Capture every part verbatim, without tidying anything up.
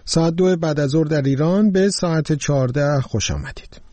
ساعت دو بعد از ظهر در ایران به ساعت چهارده خوش آمدید.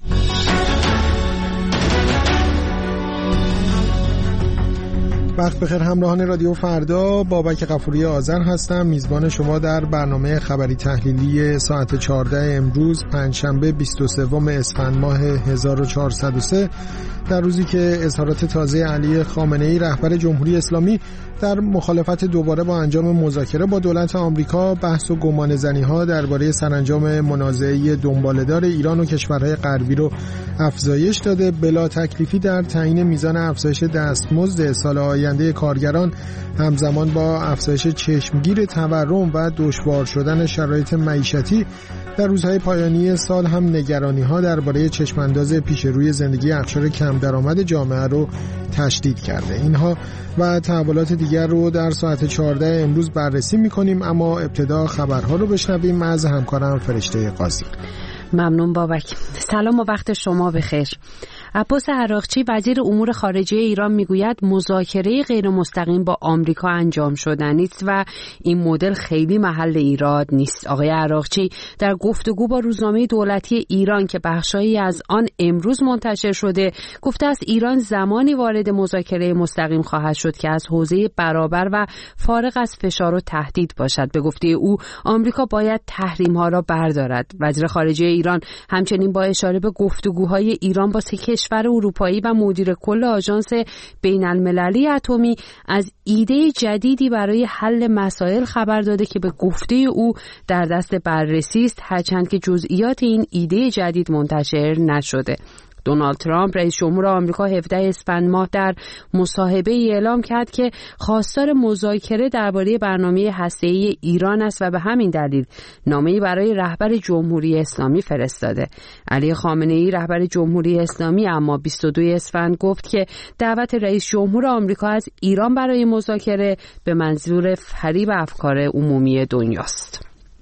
وقت بخیر همراهان رادیو فردا، بابک غفوری آذر هستم، میزبان شما در برنامه خبری تحلیلی ساعت چهارده امروز پنجشنبه بیست و سوم اسفند ماه هزار و چهارصد و سه، در روزی که اظهارات تازه علی خامنه‌ای رهبر جمهوری اسلامی در مخالفت دوباره با انجام مذاکره با دولت آمریکا بحث و گمانه‌زنی‌ها درباره سرانجام منازعه دنباله‌دار ایران و کشورهای غربی رو افزایش داده. بلا تکلیفی در تعیین میزان افزایش دستمزد سال آینده کارگران همزمان با افزایش چشمگیر تورم و دشوار شدن شرایط معیشتی در روزهای پایانی سال هم نگرانی‌ها درباره چشمانداز پیش روی زندگی اقشار کم درآمد جامعه رو تشدید کرده. اینها و تحولات دیگر رو در ساعت چهارده امروز بررسی می‌کنیم، اما ابتدا خبرها رو بشنویم از همکارم فرشته قاضی. ممنون بابک. سلام و وقت شما بخیر. عباس عراقچی وزیر امور خارجه ایران میگوید مذاکره غیر مستقیم با آمریکا انجام شدنی است و این مدل خیلی محل ایراد نیست. آقای عراقچی در گفتگو با روزنامه دولتی ایران که بخشایی از آن امروز منتشر شده گفته است ایران زمانی وارد مذاکره مستقیم خواهد شد که از حوزه برابر و فارغ از فشار و تهدید باشد. به گفته او آمریکا باید تحریم‌ها را بردارد. وزیر خارجه ایران همچنین با اشاره به گفتگوهای ایران با سه کشور اروپایی و مدیر کل آژانس بین‌المللی اتمی از ایده جدیدی برای حل مسائل خبر داده که به گفته او در دست بررسی است، هرچند که جزئیات این ایده جدید منتشر نشده. دونالد ترامپ رئیس جمهور آمریکا هفدهم اسفند ماه در مصاحبه ای اعلام کرد که خواستار مذاکره درباره برنامه هسته‌ای ایران است و به همین دلیل نامه‌ای برای رهبر جمهوری اسلامی فرستاده. علی خامنه‌ای رهبر جمهوری اسلامی اما بیست و دوم اسفند گفت که دعوت رئیس جمهور آمریکا از ایران برای مذاکره به منظور فریب افکار عمومی دنیاست.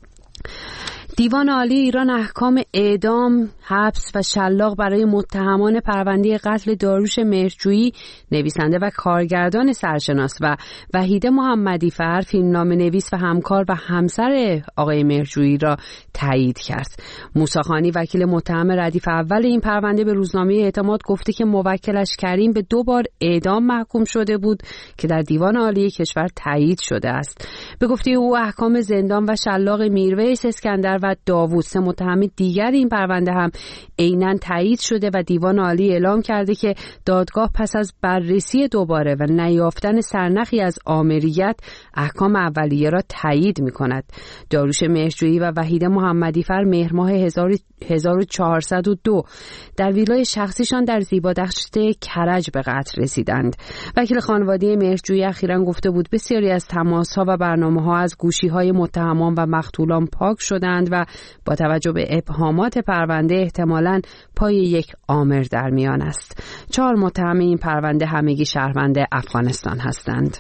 دیوان عالی ایران احکام اعدام، حبس و شلاق برای متهمان پرونده قتل داریوش مهرجویی، نویسنده و کارگردان سرشناس، و وحیده محمدی‌فر، فیلمنامه نویس و همکار و همسر آقای مهرجویی را تایید کرد. موسی خانی وکیل متهم ردیف اول این پرونده به روزنامه اعتماد گفته که موکلش کریم به دو بار اعدام محکوم شده بود که در دیوان عالی کشور تایید شده است. به گفته او احکام زندان و شلاق میرویس اسکندر و داوود، سه متهم دیگر این پرونده هم عیناً تایید شده و دیوان عالی اعلام کرده که دادگاه پس از بررسی دوباره و نیافتن سرنخی از آمریت احکام اولیه را تایید می‌کند. داریوش مهرجویی و وحیده محمدی‌فر مهر ماه هزار و چهارصد و دو در ویلای شخصیشان در زیبادشت کرج به قتل رسیدند. وکیل خانواده مهرجویی اخیراً گفته بود بسیاری از تماس‌ها و برنامه‌ها از گوشی‌های متهمان و مقتولان پاک شدند و با توجه به ابهامات پرونده احتمالاً پای یک آمر در میان است. چهار متهم این پرونده همگی شهروند افغانستان هستند.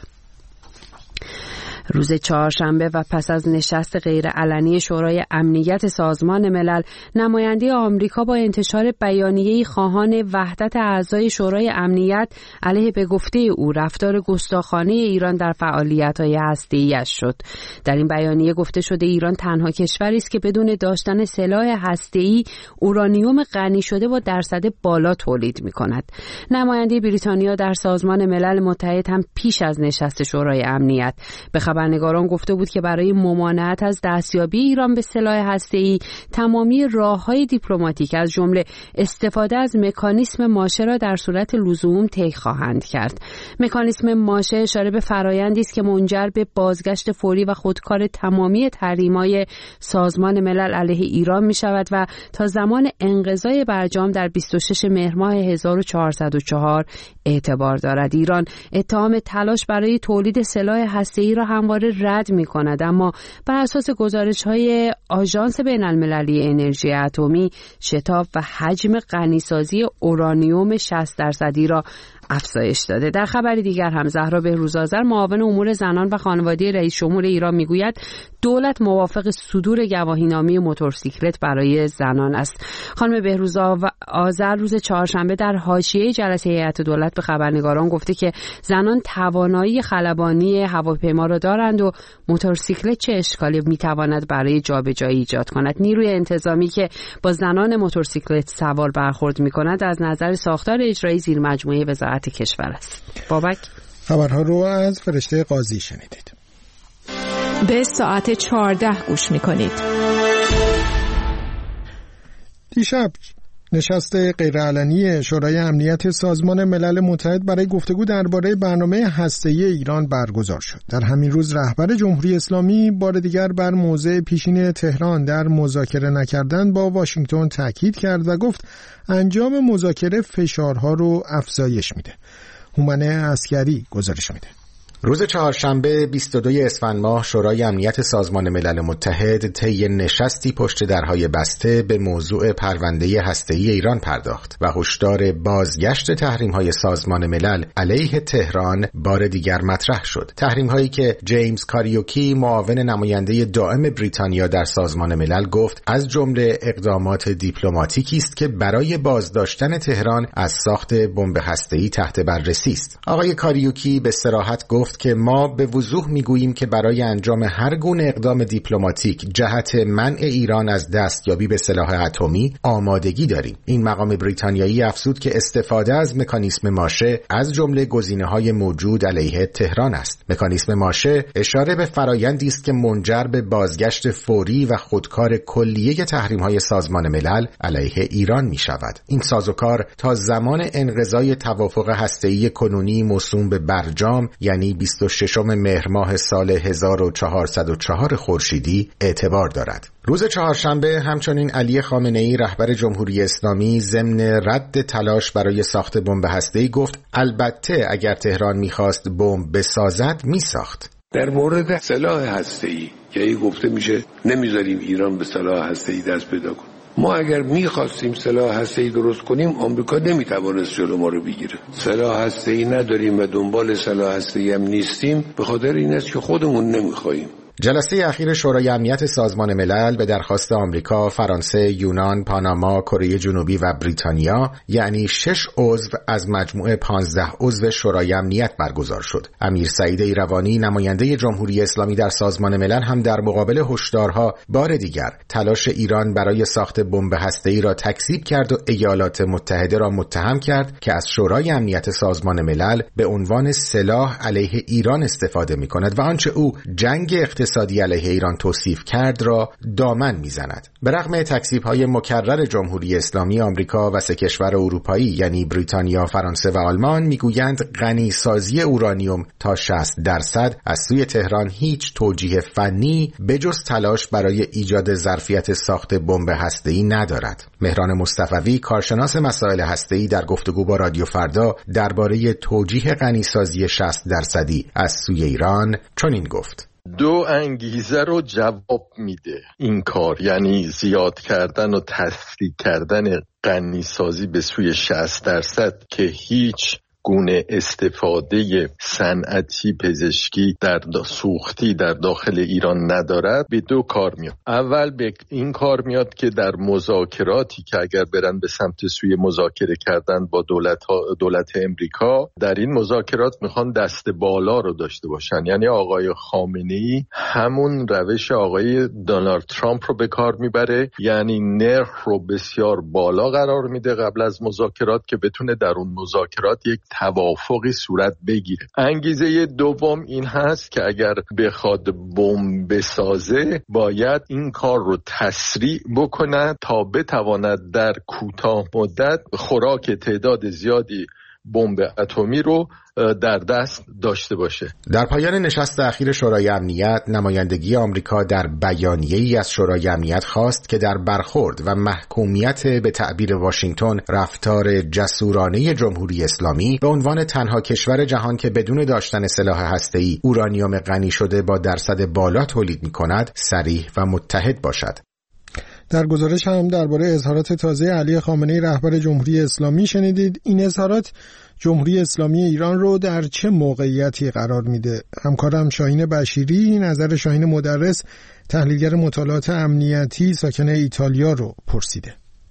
روز چهارشنبه و پس از نشست غیرعلنی شورای امنیت سازمان ملل، نماینده آمریکا با انتشار بیانیه‌ای خواهان وحدت اعضای شورای امنیت علیه به گفته او رفتار گستاخانه ایران در فعالیت‌های هسته‌ای‌اش شد. در این بیانیه گفته شده ایران تنها کشوری است که بدون داشتن سلاح هسته‌ای اورانیوم غنی شده با درصد بالا تولید می‌کند. نماینده بریتانیا در سازمان ملل متحد هم پیش از نشست شورای امنیت به خبرنگاران گفته بود که برای ممانعت از دستیابی ایران به سلاح هسته‌ای تمامی راه‌های دیپلماتیک از جمله استفاده از مکانیسم ماشه را در صورت لزوم طی خواهند کرد. مکانیسم ماشه اشاره به فرآیندی است که منجر به بازگشت فوری و خودکار تمامی تحریم‌های سازمان ملل علیه ایران می‌شود و تا زمان انقضای برجام در بیست و ششم مهر ماه هزار و چهارصد و چهار اعتبار دارد. ایران اتهام تلاش برای تولید سلاح هسته‌ای را همواره رد می‌کند، اما بر اساس گزارش‌های آژانس بین‌المللی انرژی اتمی، شتاب و حجم غنیسازی اورانیوم شصت درصدی را افزایش داده. در خبری دیگر هم زهرا بهروز آذر معاون امور زنان و خانواده رئیس جمهور ایران میگوید دولت موافق صدور گواهینامه موتورسیکلت برای زنان است. خانم بهروز آذر روز چهارشنبه در حاشیه جلسه هیئت دولت به خبرنگاران گفته که زنان توانایی خلبانی هواپیما را دارند و موتورسیکلت چه اشکالی میتواند برای جابجایی ایجاد کند. نیروی انتظامی که با زنان موتورسیکلت سوار برخورد میکند از نظر ساختار اجرایی زیر مجموعه وزارت کشور است. بابک خبرها رو از فرشته قاضی شنیدید. به ساعت چهارده گوش میکنید. دیشب نشست غیرعلنی شورای امنیت سازمان ملل متحد برای گفتگو درباره برنامه هسته‌ای ایران برگزار شد. در همین روز رهبر جمهوری اسلامی بار دیگر بر موضع پیشین تهران در مذاکره نکردن با واشنگتن تاکید کرد و گفت انجام مذاکره فشارها رو افزایش میده. هومن عسکری گزارش میده. روز چهارشنبه بیست و دوم اسفند ماه شورای امنیت سازمان ملل متحد طی نشستی پشت درهای بسته به موضوع پرونده هسته‌ای ایران پرداخت و هشدار بازگشت تحریم‌های سازمان ملل علیه تهران بار دیگر مطرح شد. تحریم‌هایی که جیمز کاریوکی معاون نماینده دائم بریتانیا در سازمان ملل گفت از جمله اقدامات دیپلماتیکی است که برای بازداشتن تهران از ساخت بمب هسته‌ای تحت بررسی است. آقای کاریوکی به صراحت گفت که ما به وضوح میگوییم که برای انجام هر گونه اقدام دیپلماتیک جهت منع ایران از دستیابی به سلاح اتمی آمادگی داریم. این مقام بریتانیایی افزود که استفاده از مکانیسم ماشه از جمله گزینه‌های موجود علیه تهران است. مکانیسم ماشه اشاره به فرایندی است که منجر به بازگشت فوری و خودکار کلیه تحریم‌های سازمان ملل علیه ایران می‌شود. این سازوکار تا زمان انقضای توافق هسته‌ای کنونی موسوم به برجام یعنی بیست و ششم مهر ماه سال هزار و چهارصد و چهار خورشیدی اعتبار دارد. روز چهارشنبه همچنین علی خامنه‌ای رهبر جمهوری اسلامی ضمن رد تلاش برای ساخت بمب هسته‌ای گفت البته اگر تهران می‌خواست بمب بسازد می‌ساخت. در مورد سلاح هسته‌ای که ای گفته میشه نمیذاریم ایران به سلاح هسته‌ای دست پیدا کنه. ما اگر میخواستیم سلاح هسته‌ای درست کنیم آمریکا نمیتوانست جلو ما رو بگیره. سلاح هسته‌ای نداریم و دنبال سلاح هسته‌ای هم نیستیم به خاطر این است که خودمون نمیخوایم. جلسه اخیر شورای امنیت سازمان ملل به درخواست آمریکا، فرانسه، یونان، پاناما، کره جنوبی و بریتانیا یعنی شش عضو از مجموع پانزده عضو شورای امنیت برگزار شد. امیر سعید ایروانی نماینده جمهوری اسلامی در سازمان ملل هم در مقابل هشدارها بار دیگر تلاش ایران برای ساخت بمب هسته‌ای را تکذیب کرد و ایالات متحده را متهم کرد که از شورای امنیت سازمان ملل به عنوان سلاح علیه ایران استفاده می‌کند و آنچه او جنگ اقتصادی علیه ایران توصیف کرد را دامن میزند. به رغم تکذیب‌های مکرر جمهوری اسلامی، آمریکا و سه کشور اروپایی یعنی بریتانیا، فرانسه و آلمان میگویند غنیسازی اورانیوم تا شصت درصد از سوی تهران هیچ توجیه فنی بجز تلاش برای ایجاد ظرفیت ساخت بمب هسته‌ای ندارد. مهران مصطفوی کارشناس مسائل هسته‌ای در گفتگو با رادیو فردا درباره توجیه غنیسازی شصت درصدی از سوی ایران چنین گفت: دو انگیزه رو جواب میده این کار، یعنی زیاد کردن و تسریع کردن غنیسازی به سوی شصت درصد که هیچ گونه استفاده صنعتی پزشکی در سوختی در داخل ایران ندارد، به دو کار میاد. اول به این کار میاد که در مذاکراتی که اگر برن به سمت سوی مذاکره کردن با دولت ها دولت امریکا، در این مذاکرات میخوان دست بالا رو داشته باشن، یعنی آقای خامنه‌ای همون روش آقای دونالد ترامپ رو به کار میبره، یعنی نرخ رو بسیار بالا قرار میده قبل از مذاکرات که بتونه در اون مذاکرات یک توافقی صورت بگیره. انگیزه دوم این هست که اگر بخواد بمب بسازه باید این کار رو تسریع بکنه تا بتواند در کوتاه مدت خوراک تعداد زیادی بمب اتمی رو در دست داشته باشه. در پایان نشست اخیر شورای امنیت، نمایندگی آمریکا در بیانیه‌ای از شورای امنیت خواست که در برخورد و محکومیت به تعبیر واشنگتن رفتار جسورانه جمهوری اسلامی به عنوان تنها کشور جهان که بدون داشتن سلاح هسته‌ای اورانیوم غنی شده با درصد بالا تولید می‌کند، صریح و متحد باشد. در گزارش هم درباره اظهارات تازه علی خامنه‌ای رهبر جمهوری اسلامی شنیدید. این اظهارات جمهوری اسلامی ایران رو در چه موقعیتی قرار میده؟ همکارم شاهین بشیری نظر شاهین مدرس، تحلیلگر مطالعات امنیتی ساکن ایتالیا رو پرسیده.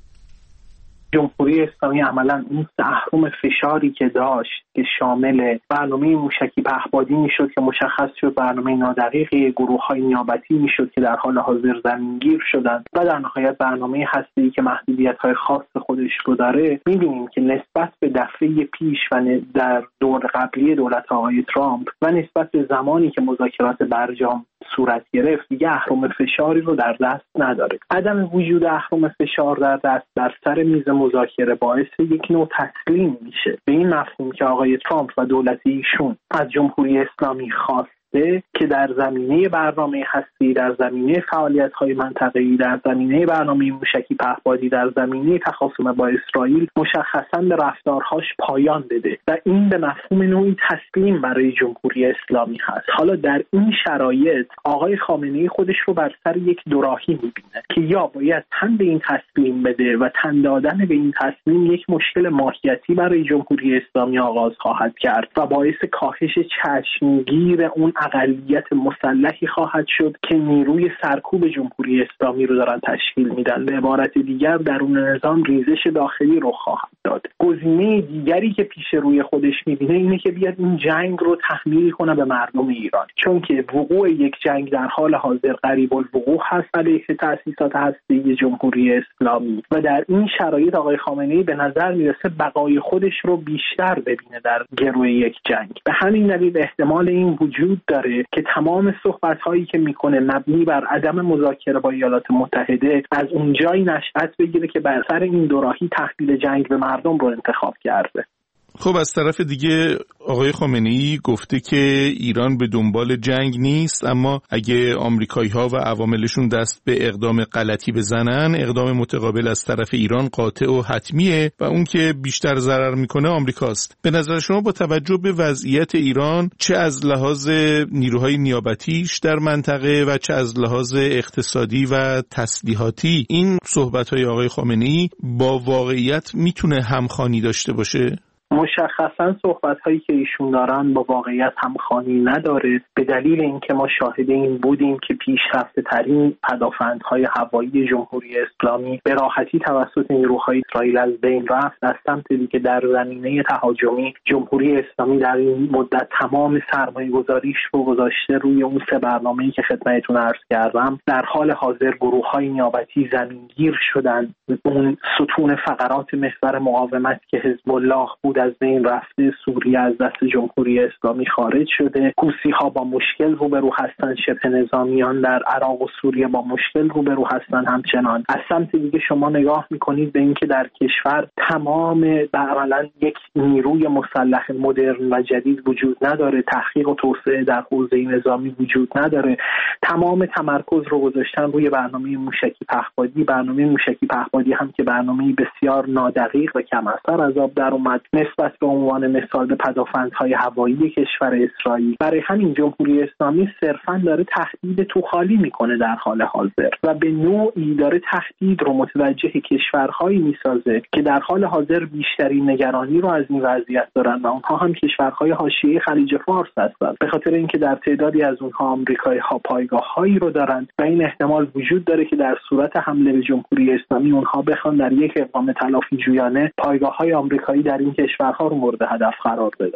جمهوری اسلامی عملاً اون اهرم فشاری که داشت که شامل برنامه موشکی پهپادی میشد که مشخص شد برنامه نادقیقی گروه‌های نیابتی میشد که در حال حاضر زمینگیر شدند و در نهایت برنامه هسته‌ای که محدودیت‌های خاص خودش رو داره، می‌بینیم که نسبت به دفعه پیش و در دور قبلی دولت آقای ترامپ و نسبت به زمانی که مذاکرات برجام صورت گرفت دیگه اهرم فشاری رو در دست نداره. عدم وجود اهرم فشار در دست بر سر میز مذاکره باعث یک نوع تسلیم میشه به این مفهوم که آقای ترامپ و دولت ایشون از جمهوری اسلامی خواست که در زمینه برنامه هستی، در زمینه فعالیت‌های منطقه‌ای، در زمینه برنامه موشکی پهپادی، در زمینه تخاصم با اسرائیل مشخصاً به رفتارهاش پایان بده و این به مفهوم نوعی تسلیم برای جمهوری اسلامی هست. حالا در این شرایط آقای خامنه‌ای خودش رو بر سر یک دوراهی می‌بینه که یا باید تن به این تسلیم بده و تن دادن به این تسلیم یک مشکل ماهیتی برای جمهوری اسلامی آغاز خواهد کرد و باعث کاهش چشمگیر اون اقلیت مسلحی خواهد شد که نیروی سرکوب جمهوری اسلامی رو دارن تشکیل میدن. به عبارت دیگر درون نظام ریزش داخلی رو خواهد داد. گزینه دیگری که پیش روی خودش میبینه اینه که بیاد این جنگ رو تحمیل کنه به مردم ایران، چون که وقوع یک جنگ در حال حاضر قریب الوقوع هست علیه تأسیسات هسته‌ای جمهوری اسلامی و در این شرایط آقای خامنه‌ای به نظر میرسه بقای خودش رو بیشتر ببینه در گروه یک جنگ. به همین دلیل احتمال این وجود داره که تمام صحبت‌هایی که میکنه مبنی بر عدم مذاکره با ایالات متحده از اونجایی نشأت بگیره که بر سر این دوراهی تحویل جنگ به مردم رو انتخاب کرده. خب از طرف دیگه آقای خامنه‌ای گفته که ایران به دنبال جنگ نیست، اما اگه آمریکایی‌ها و عواملشون دست به اقدام غلطی بزنن، اقدام متقابل از طرف ایران قاطع و حتمیه و اون که بیشتر ضرر میکنه آمریکاست. به نظر شما با توجه به وضعیت ایران چه از لحاظ نیروهای نیابتیش در منطقه و چه از لحاظ اقتصادی و تسلیحاتی این صحبت‌های آقای خامنه‌ای با واقعیت میتونه همخوانی داشته باشه؟ مشخصاً صحبت‌هایی که ایشون دارن با واقعیت همخوانی نداره، به دلیل اینکه ما شاهد این بودیم که پیشرفته‌ترین پدافندهای هوایی جمهوری اسلامی به راحتی توسط نیروهای اسرائیل از بین رفت. از سمت دیگه در زمینه تهاجمی جمهوری اسلامی در این مدت تمام سرمایه‌گذاریش رو گذاشته روی اون سه برنامه‌ای که خدمتتون عرض کردم. در حال حاضر گروه‌های نیابتی زمینگیر شدن، اون ستون فقرات محور مقاومت که حزب الله بود از بین رفته، سوریه از دست جمهوری اسلامی خارج شده، حوثی‌ها با مشکل روبرو هستند، شبه نظامیان در عراق و سوریه با مشکل روبرو هستند. همچنان از سمت دیگه شما نگاه میکنید به اینکه در کشور تمام عملاً یک نیروی مسلح مدرن و جدید وجود نداره، تحقیق و توسعه در حوزه نظامی وجود نداره، تمام تمرکز رو گذاشتن روی برنامه موشکی پهپادی. برنامه موشکی پهپادی هم که برنامه‌ای بسیار نادقیق و کم اثر از آب در اومد نسبت به عنوان مثال به پدافندهای هوایی کشور اسرائیل. برای همین جمهوری اسلامی صرفاً داره تهدید توخالی میکنه در حال حاضر و به نوعی داره تهدید رو متوجه کشورهایی میسازه که در حال حاضر بیشترین نگرانی رو از این وضعیت دارن و اونها هم کشورهای حاشیه خلیج فارس هستند، به خاطر اینکه در تعدادی از اونها آمریکایی‌ها پایگاه‌هایی رو دارن و این احتمال وجود داره که در صورت حمله به جمهوری اسلامی اونها بخوان در یک اقدام تلافی جویانه پایگاه‌های آمریکایی در این کشورها رو مورد هدف قرار بدن.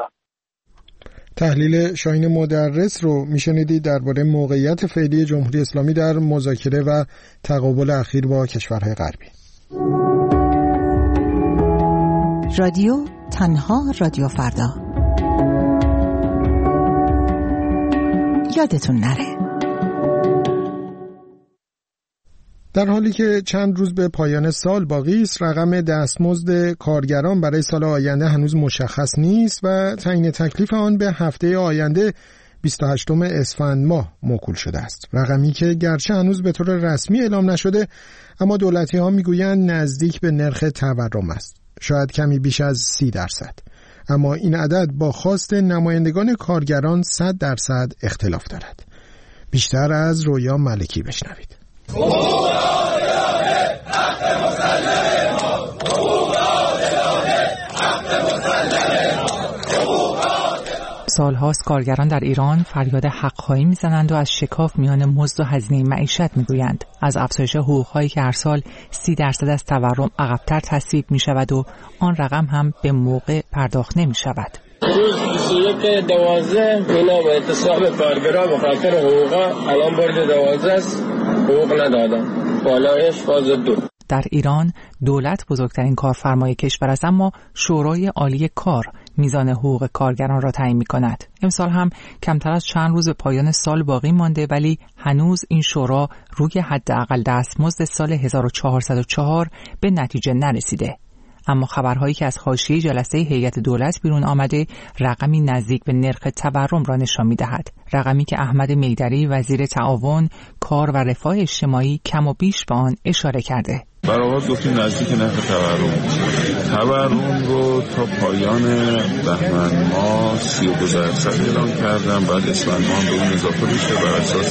تحلیل شاهین مدرس رو میشنیدید درباره موقعیت فعلی جمهوری اسلامی در مذاکره و تقابل اخیر با کشورهای غربی. رادیو تنها رادیو فردا. یادتون نره. در حالی که چند روز به پایان سال باقی است، رقم دستمزد کارگران برای سال آینده هنوز مشخص نیست و تعیین تکلیف آن به هفته آینده بیست و هشتم اسفند ماه موکول شده است. رقمی که گرچه هنوز به طور رسمی اعلام نشده، اما دولتی ها میگویند نزدیک به نرخ تورم است، شاید کمی بیش از سی درصد. اما این عدد با خواست نمایندگان کارگران صد درصد اختلاف دارد. بیشتر از رویا ملکی بشنوید. سالهاست کارگران در ایران فریاد حق‌خواهی میزنند و از شکاف میان مزد و هزینه معیشت میگویند. از افزایش حقوق‌هایی که هر سال سی درصد از تورم عقب‌تر تصویب میشود و آن رقم هم به موقع پرداخت نمیشود. روز بیست و یک دوازده اینا به اعتصاب کارگرها به خاطر حقوقا الان برد دوازده است، حقوق ندادن، بالایش فاز دو. در ایران دولت بزرگترین کارفرمای کشور است، اما شورای عالی کار میزان حقوق کارگران را تعیین می‌کند. امسال هم کمتر از چند روز به پایان سال باقی مانده، ولی هنوز این شورا روی حداقل دستمزد سال هزار و چهارصد و چهار به نتیجه نرسیده. اما خبرهایی که از حاشیه جلسه هیئت دولت بیرون آمده رقمی نزدیک به نرخ تورم را نشان می‌دهد. رقمی که احمد میدری وزیر تعاون، کار و رفاه اجتماعی کم و بیش به آن اشاره کرده. برآورد گفتیم نزدیک نرخ تورم. تورم رو تا پایان بهمن ماه سی و دو درصد اعلام کردم، بعد اسفند ماه به اون اضافه بشه بر اساس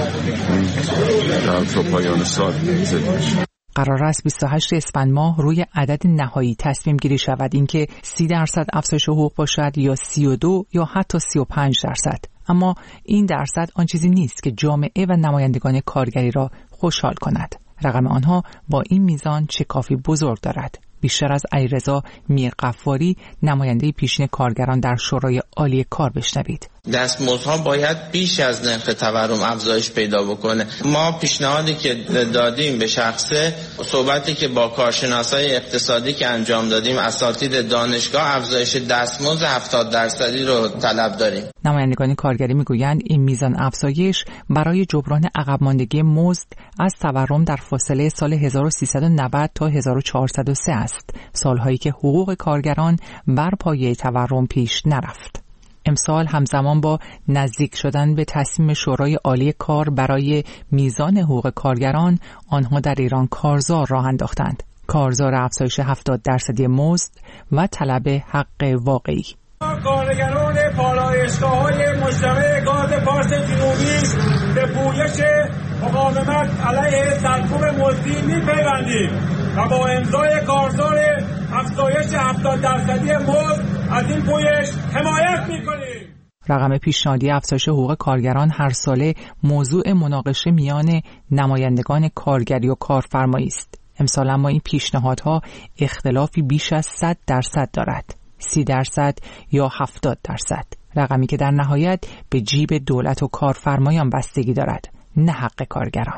اون تا پایان سال زد بشه. قرار است بیست و هشت اسفند ماه روی عدد نهایی تصمیم گیری شود، اینکه سی درصد افزایش حقوق باشد یا سی و دو یا حتی سی و پنج درصد. اما این درصد آن چیزی نیست که جامعه و نمایندگان کارگری را خوشحال کند. رقم آنها با این میزان چه کافی بزرگ دارد. بیشتر از علیرضا میرغفاری نماینده پیشین کارگران در شورای عالی کار بشنوید. دستمزدها باید بیش از نرخ تورم افزایش پیدا بکنه. ما پیشنهادی که دادیم به شخصه، صحبتی که با کارشناسای اقتصادی که انجام دادیم، اساتید دانشگاه، افزایش دستمزد هفتاد درصدی رو طلب داریم. نمایندگان کارگری میگویند این میزان افزایش برای جبران عقب ماندگی مزد از تورم در فاصله سال هزار و سیصد و نود تا هزار و چهارصد و سه است، سالهایی که حقوق کارگران بر پایه تورم پیش نرفت. امسال همزمان با نزدیک شدن به تصمیم شورای عالی کار برای میزان حقوق کارگران، آنها در ایران کارزار راه انداختند. کارزار افزایش هفتاد درصدی مزد و طلب حق واقعی. کارگران پالایشگاه‌های مجتمع گاز پارس جنوبی به پویش مقاومت علیه سرکوب مزدی می‌پیوندیم و با امضای کارزار افزایش هفتاد درصدی مزد از این پویش حمایت می‌کنیم. رقم پیشنهادی افزایش حقوق کارگران هر ساله موضوع مناقشه میان نمایندگان کارگری و کارفرمایی است. امسال اما این پیشنهادها اختلافی بیش از صد درصد دارد. سی درصد یا هفتاد درصد، رقمی که در نهایت به جیب دولت و کارفرمایان بستگی دارد، نه حق کارگران.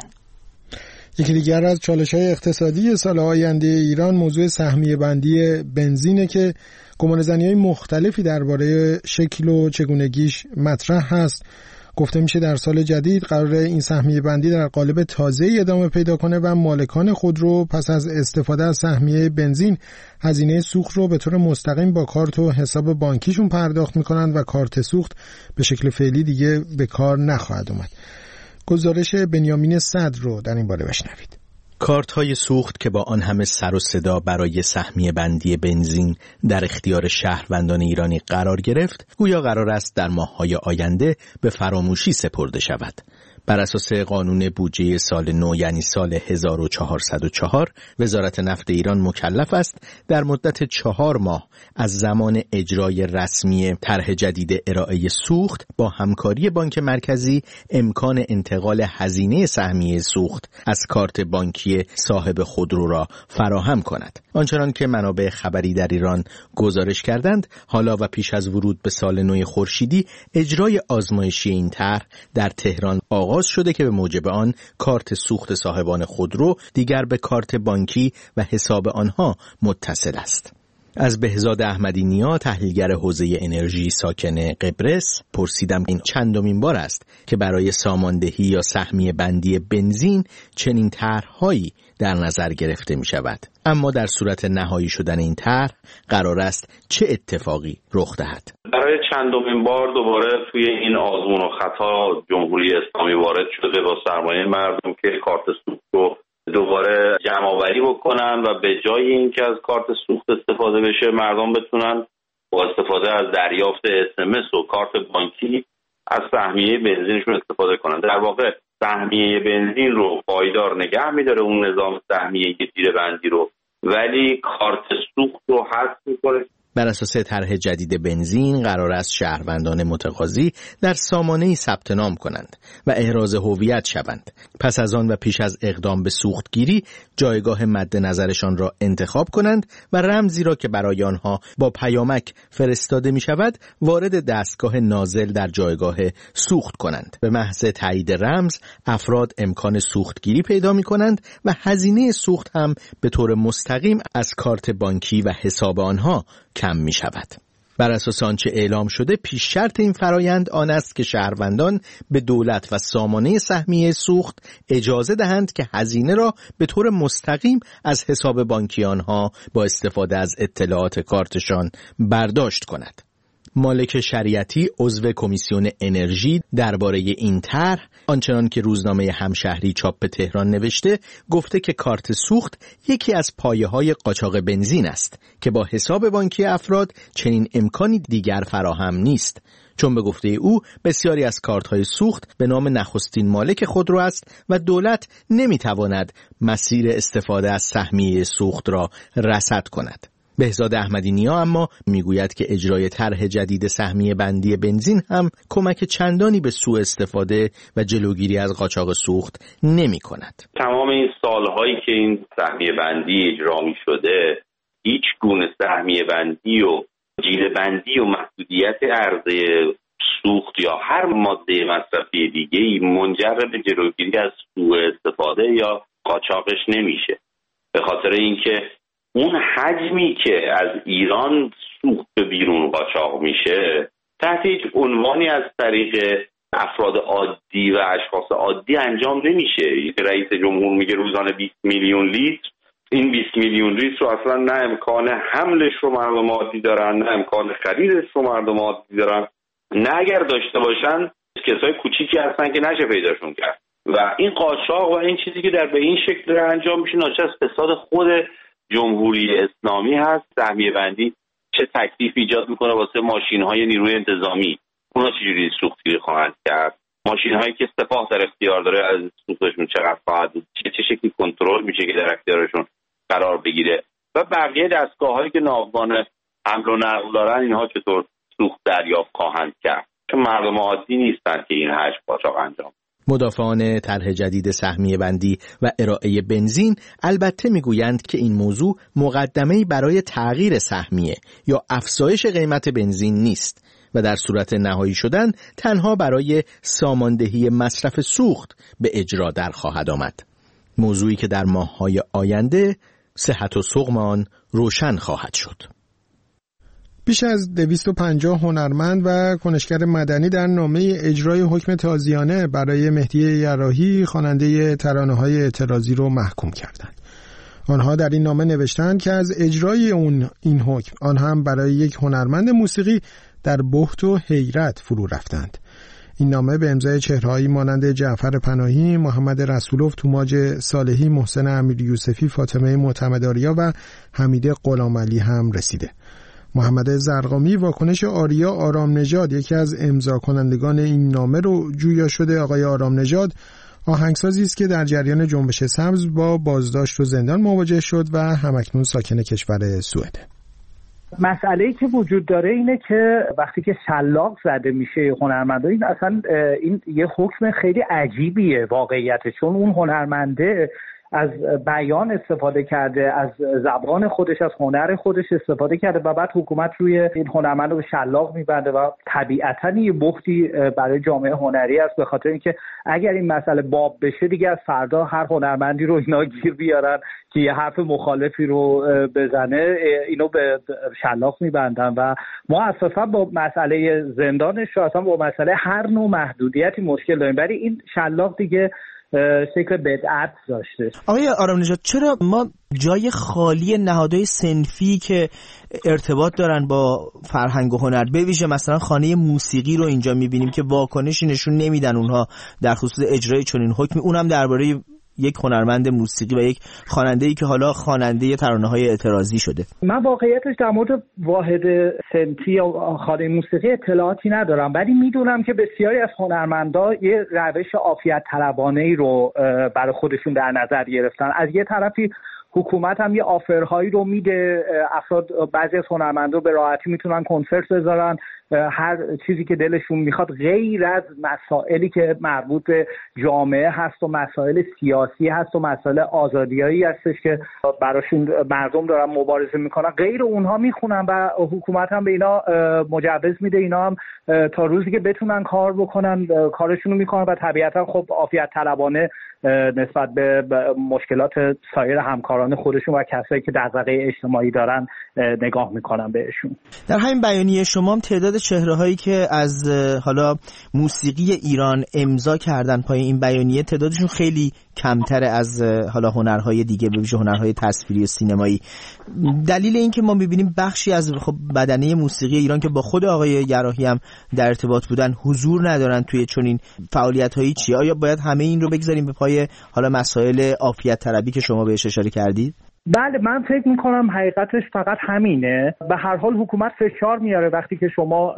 یکی دیگر از چالش‌های اقتصادی سال آینده ایران موضوع سهمیه بندی بنزینه که گمانه‌زنی‌های مختلفی درباره شکل و چگونگیش مطرح هست. گفته میشه در سال جدید قرار این سهمیه بندی در قالب تازه‌ای ادامه پیدا کنه و مالکان خودرو پس از استفاده از سهمیه بنزین هزینه سوخت رو به طور مستقیم با کارت و حساب بانکیشون پرداخت میکنند و کارت سوخت به شکل فعلی دیگه به کار نخواهد اومد. گزارش بنیامین صدر رو در این باره بشنوید. کارت‌های سوخت که با آن همه سر و صدا برای سهمیه بندی بنزین در اختیار شهروندان ایرانی قرار گرفت، گویا قرار است در ماه‌های آینده به فراموشی سپرده شود. بر اساس قانون بودجه سال نو یعنی سال هزار و چهارصد و چهار، وزارت نفت ایران مکلف است در مدت چهار ماه از زمان اجرای رسمی طرح جدید ارائه سوخت با همکاری بانک مرکزی امکان انتقال هزینه سهمیه سوخت از کارت بانکی صاحب خودرو را فراهم کند. آنچنان که منابع خبری در ایران گزارش کردند، حالا و پیش از ورود به سال نو خورشیدی اجرای آزمایشی این طرح در تهران آغاز شده که به موجب آن کارت سوخت صاحبان خودرو دیگر به کارت بانکی و حساب آنها متصل است. از بهزاد احمدی نیا، تحلیلگر حوزه انرژی ساکن قبرس، پرسیدم این چندمین بار است که برای ساماندهی یا سهمیه بندی بنزین چنین طرح‌هایی در نظر گرفته می شود. اما در صورت نهایی شدن این طرح قرار است چه اتفاقی رخ دهد؟ برای چندمین بار دوباره توی این آزمون و خطا جمهوری اسلامی وارد شده با سرمایه مردم که کارت سوخت رو دوباره جمع آوری بکنن و به جای اینکه از کارت سوخت استفاده بشه، مردم بتونن با استفاده از دریافت اس ام اس و کارت بانکی از سهمیه بنزینشون استفاده کنن. در واقع سهمیه بنزین رو پایدار نگه میداره، اون نظام سهمیه تیره بندی رو، ولی کارت سوخت رو حذف میکنه. بر اساس طرح جدید بنزین قرار است شهروندان متقاضی در سامانه‌ای ثبت نام کنند و احراز هویت شوند. پس از آن و پیش از اقدام به سوختگیری جایگاه مد نظرشان را انتخاب کنند و رمزی را که برای آنها با پیامک فرستاده می شود وارد دستگاه نازل در جایگاه سوخت کنند. به محض تایید رمز افراد امکان سوختگیری پیدا می کنند و هزینه سوخت هم به طور مستقیم از کارت بانکی و حساب آنها کم می شود. بر اساس آنچه اعلام شده پیش شرط این فرایند آن است که شهروندان به دولت و سامانه سهمیه سوخت اجازه دهند که هزینه را به طور مستقیم از حساب بانکی آنها با استفاده از اطلاعات کارتشان برداشت کند. مالک شریعتی عضو کمیسیون انرژی درباره این طرح آنچنان که روزنامه همشهری چاپ تهران نوشته گفته که کارت سوخت یکی از پایه‌های قاچاق بنزین است که با حساب بانکی افراد چنین امکانی دیگر فراهم نیست، چون به گفته او بسیاری از کارت‌های سوخت به نام نخستین مالک خودرو است و دولت نمی‌تواند مسیر استفاده از سهمیه سوخت را رصد کند. بهزاد احمدی نیا اما میگوید که اجرای طرح جدید سهمیه بندی بنزین هم کمک چندانی به سوء استفاده و جلوگیری از قاچاق سوخت نمی کند. تمام این سالهایی که این سهمیه بندی اجرا می شده هیچ گونه سهمیه بندی و جیره بندی و محدودیت عرضه سوخت یا هر ماده مصرفی دیگه‌ای منجر به جلوگیری از سوء استفاده یا قاچاقش نمیشه. به خاطر اینکه اون حجمی که از ایران سوخت به بیرون قاچاق میشه تحت هیچ عنوانی از طریق افراد عادی و اشخاص عادی انجام نمیشه. رئیس جمهور میگه روزانه بیست میلیون لیتر، این بیست میلیون لیتر رو اصلا نه امکان حملش رو مردم عادی دارن، نه امکان خریدش رو مردم عادی دارن، نه اگر داشته باشن کسای کوچیکی هستن که نشه پیداشون کرد. و این قاچاق و این چیزی که در به این شکل داره انجام میشه ناشی از فساد خود جمهوری اسلامی هست. سهمیه بندی چه تکلیف ایجاد میکنه واسه ماشین‌های نیروی انتظامی، اونا چجوری سوختگیری خواهند کرد؟ ماشین‌هایی که سپاه در اختیار داره از سوختشون چقدر خواهد بود، چه چه شکلی کنترل میشه که در اختیارشون قرار بگیره و بقیه دستگاه‌هایی که ناوگان حمل و نقل دارن اینها چطور سوخت دریافت خواهند کرد؟ چون مردم عادی نیستن که این حجم قاچاق انجام. مدافعان طرح جدید سهمیه بندی و ارائه بنزین البته میگویند که این موضوع مقدمه‌ای برای تغییر سهمیه یا افزایش قیمت بنزین نیست و در صورت نهایی شدن تنها برای ساماندهی مصرف سوخت به اجرا در خواهد آمد. موضوعی که در ماه‌های آینده صحت و سقم آن روشن خواهد شد. بیش از دویست و پنجاه هنرمند و کنشگر مدنی در نامه اجرای حکم تازیانه برای مهدی یراحی خواننده ترانه‌های اعتراضی رو محکوم کردند. آنها در این نامه نوشتند که از اجرای اون این حکم آن هم برای یک هنرمند موسیقی در بهت و حیرت فرو رفتند. این نامه به امضای چهره‌هایی مانند جعفر پناهی، محمد رسولوف، توماج صالحی، محسن امیر یوسفی، فاطمه معتمدآریا و حمید غلامعلی هم رسیده. محمد زرقامی واکنش آریا آرام نژاد، یکی از امضا کنندگان این نامه رو جویا شده. آقای آرام نژاد آهنگسازی است که در جریان جنبش سبز با بازداشت و زندان مواجه شد و همکنون ساکن کشور سوئد. مسئله‌ای که وجود داره اینه که وقتی که شلاق زده میشه هنرمندا، این اصلا این یه حکم خیلی عجیبیه واقعیتش، چون اون هنرمنده از بیان استفاده کرده، از زبان خودش، از هنر خودش استفاده کرده و بعد حکومت روی این هنرمند رو به شلاق میبنده و طبیعتاً یه بختی برای جامعه هنری است، به خاطر اینکه اگر این مسئله باب بشه دیگه از فردا هر هنرمندی رو اینا گیر بیارن که یه حرف مخالفی رو بزنه اینو به شلاق میبندن و ما اساسا با مسئله زندانش رو اصلا با مسئله هر نوع محدودیتی مشکل داریم، ولی این شلاق دیگه شکل بدعت داشته. آقای آرام نژاد، چرا ما جای خالی نهادهای صنفی که ارتباط دارن با فرهنگ و هنر، به ویژه مثلا خانه موسیقی رو اینجا میبینیم که واکنشی نشون نمیدن اونها در خصوص اجرای چنین حکمی، اونم درباره یک هنرمند موسیقی و یک خواننده‌ای که حالا خواننده ترانه‌های اعتراضی شده؟ من واقعیتش در مورد واحد صنفی یا خانه موسیقی اطلاعاتی ندارم، ولی میدونم که بسیاری از هنرمندا یه روش عافیت طلبانه‌ای رو برای خودشون در نظر گرفتن. از یه طرفی حکومت هم یه آفرهایی رو میده، افراد بعضی از هنرمندا به راحتی میتونن کنسرت بذارن، هر چیزی که دلشون میخواد غیر از مسائلی که مربوط به جامعه هست و مسائل سیاسی هست و مسائل آزادیایی هستش که براشون مردم دارن مبارزه میکنن، غیر اونها میخونن و حکومت هم به اینا مجوز میده، اینا هم تا روزی که بتونن کار بکنن کارشون رو میکنن و طبیعتا خب عافیت طلبانه نسبت به مشکلات سایر همکاران خودشون و کسایی که دغدغه اجتماعی دارن نگاه میکنن بهشون. در همین بیانیه شما هم تعداد چهره‌هایی که از حالا موسیقی ایران امضا کردن پای این بیانیه تعدادشون خیلی کمتر از حالا هنرهای دیگه، به ویژه هنرهای تصویری و سینمایی. دلیل این که ما می‌بینیم بخشی از خب بدنه موسیقی ایران که با خود آقای یراحی هم در ارتباط بودن حضور ندارن توی چنین فعالیت‌هایی چیه؟ آیا باید همه این رو بگذاریم به پای حالا مسائل عافیت طلبی که شما بهش اشاره کردید؟ بله، من فکر میکنم حقیقتش فقط همینه. به هر حال حکومت فشار میاره وقتی که شما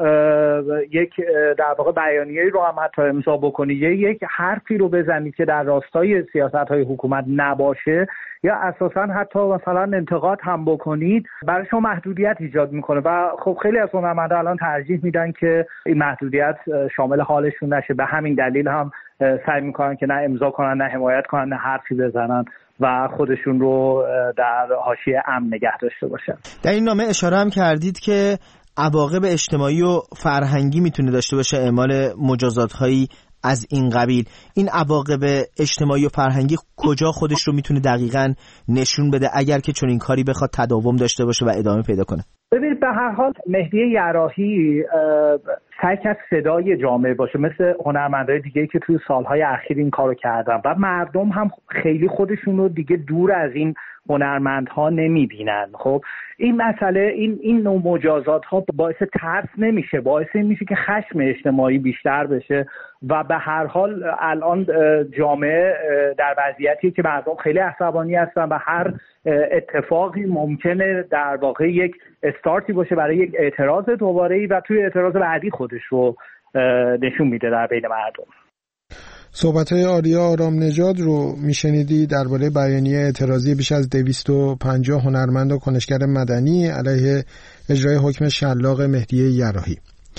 یک در واقع بیانیه‌ای رو هم حتی امضا بکنی، یک حرفی رو بزنید که در راستای سیاست‌های حکومت نباشه یا اساساً حتی مثلا انتقاد هم بکنید، برای شما محدودیت ایجاد میکنه و خب خیلی از هنرمندا الان ترجیح میدن که این محدودیت شامل حالشون نشه. به همین دلیل هم سعی میکنن که نه امضا کنن، نه حمایت کنن، نه حرفی بزنن و خودشون رو در حاشیه امن نگه داشته باشن. در این نامه اشاره هم کردید که عواقب اجتماعی و فرهنگی میتونه داشته باشه اعمال مجازات‌هایی از این قبیل. این عواقب اجتماعی و فرهنگی کجا خودش رو میتونه دقیقاً نشون بده اگر که چون این کاری بخواد تداوم داشته باشه و ادامه پیدا کنه؟ ببینید، به هر حال مهدی یراحی سعی کرد صدای جامعه باشه، مثل هنرمندای دیگه‌ای که توی سالهای اخیر این کارو کردن و مردم هم خیلی خودشون رو دیگه دور از این هنرمندها نمیبینن. خب این مسئله، این این نوع مجازات ها باعث ترس نمیشه، باعث این میشه که خشم اجتماعی بیشتر بشه و به هر حال الان جامعه در وضعیتی که مردم خیلی عصبانی هستن و هر اتفاقی ممکنه در واقع یک استارتی باشه برای یک اعتراض دوباره‌ای و توی اعتراض بعدی خودش رو نشون میده در بین مردم. صحبت‌های آریا آرام نژاد رو میشنیدی درباره بیانیه اعتراضی بیش از دویست و پنجاه هنرمند و کنشگر مدنی علیه اجرای حکم شلاق مهدی یراحی.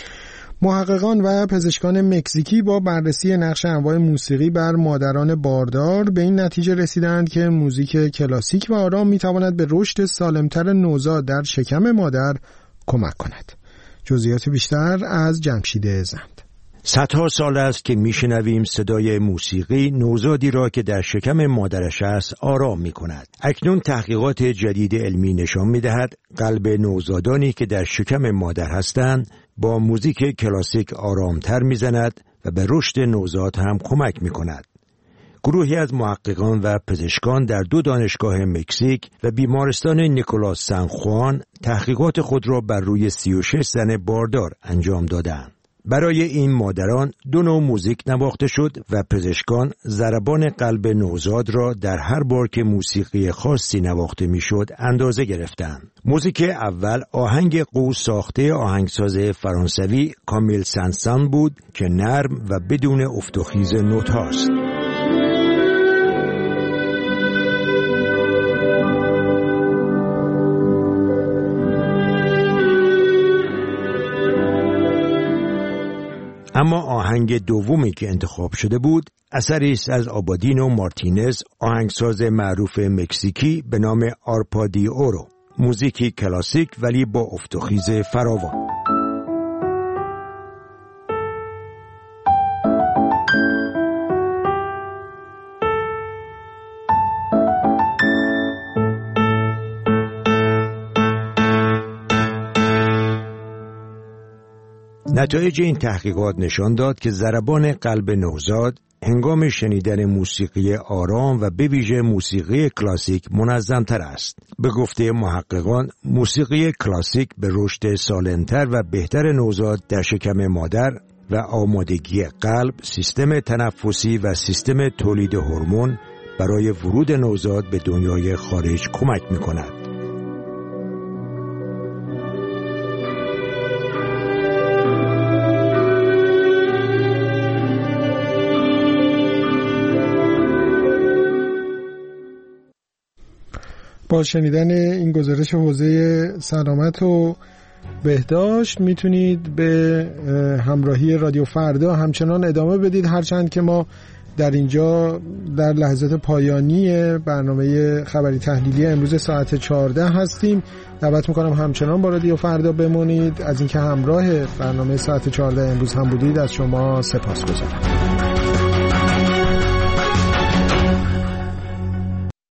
محققان و پزشکان مکزیکی با بررسی نقش انواع موسیقی بر مادران باردار به این نتیجه رسیدند که موزیک کلاسیک و آرام میتواند به رشد سالمتر نوزاد در شکم مادر کمک کند. جزئیات بیشتر از جمشید زند. صدها سال است که میشنویم صدای موسیقی نوزادی را که در شکم مادرش است آرام می کند. اکنون تحقیقات جدید علمی نشان می دهد قلب نوزادانی که در شکم مادر هستند با موزیک کلاسیک آرامتر می زند و به رشد نوزاد هم کمک می کند. گروهی از محققان و پزشکان در دو دانشگاه مکزیک و بیمارستان نیکولاس سن خوان تحقیقات خود را بر روی سی و شش زن باردار انجام دادند. برای این مادران دو نوع موزیک نواخته شد و پزشکان ضربان قلب نوزاد را در هر بار که موسیقی خاصی نواخته میشد اندازه گرفتند. موزیک اول آهنگ قو ساخته آهنگساز فرانسوی کامیل سنسان بود که نرم و بدون افت و خیز نوت هاست. اما آهنگ دومی که انتخاب شده بود اثری است از آبادینو مارتینز، آهنگساز معروف مکزیکی به نام آرپادیورو. موزیکی کلاسیک ولی با افت و خیز فراوان. نتایج این تحقیقات نشان داد که ضربان قلب نوزاد هنگام شنیدن موسیقی آرام و به ویژه موسیقی کلاسیک منظم‌تر است. به گفته محققان، موسیقی کلاسیک به رشد سالمتر و بهتر نوزاد در شکم مادر و آمادگی قلب، سیستم تنفسی و سیستم تولید هورمون برای ورود نوزاد به دنیای خارج کمک می‌کند. با شنیدن این گزارش حوزه سلامت و بهداشت میتونید به همراهی رادیو فردا همچنان ادامه بدید، هرچند که ما در اینجا در لحظات پایانی برنامه خبری تحلیلی امروز ساعت چهارده هستیم. دعوت میکنم همچنان با رادیو فردا بمونید. از اینکه همراه برنامه ساعت چهارده امروز هم بودید از شما سپاسگزارم.